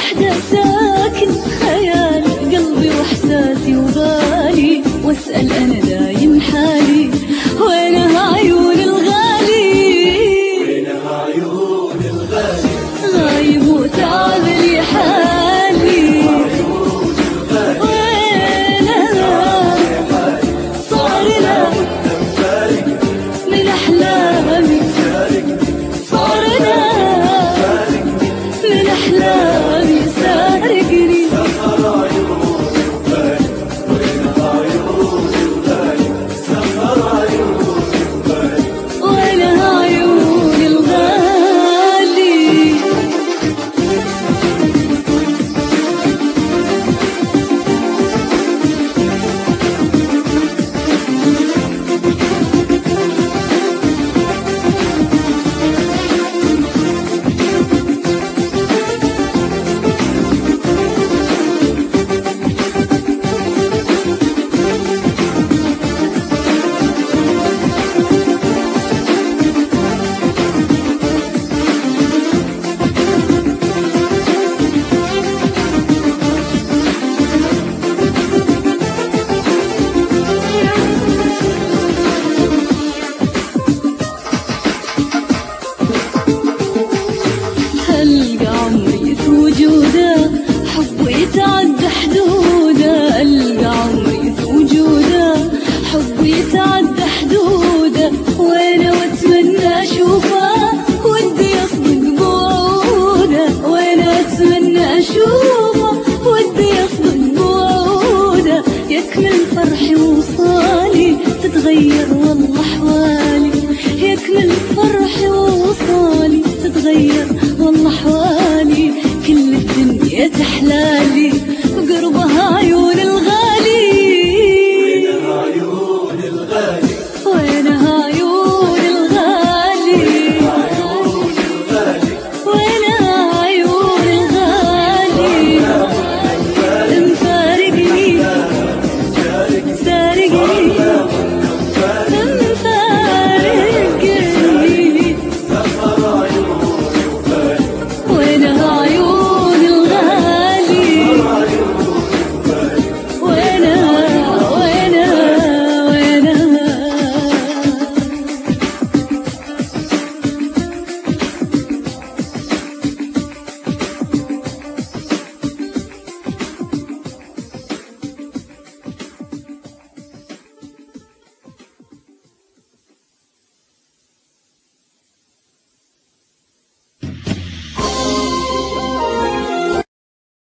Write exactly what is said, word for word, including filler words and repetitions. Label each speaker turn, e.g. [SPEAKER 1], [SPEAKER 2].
[SPEAKER 1] وحدة ساكن خيالي قلبي واحساسي وبالي، واسأل انا دايم حالي وينها عيون الغالي،
[SPEAKER 2] وينها عيون الغالي،
[SPEAKER 1] غايب وتعب لي حالي، وينها صار لا من احلامي، صار لا من احلامي سارقني،
[SPEAKER 2] سهر عيون الغالي، وينها عيون الغالي، سهر عيون الغالي،
[SPEAKER 1] وينها عيون الغالي. ألقى عمري في وجوده حب يتعدى حدوده، ألقى عمري في وجوده حب يتعدى حدوده، وأنا وأتمنى أشوفه ودي يصدق بوعوده، وأنا أتمنى أشوفه ودي يصدق بوعوده، يكمل فرحي ووصالي تتغير والله أحوالي، يكمل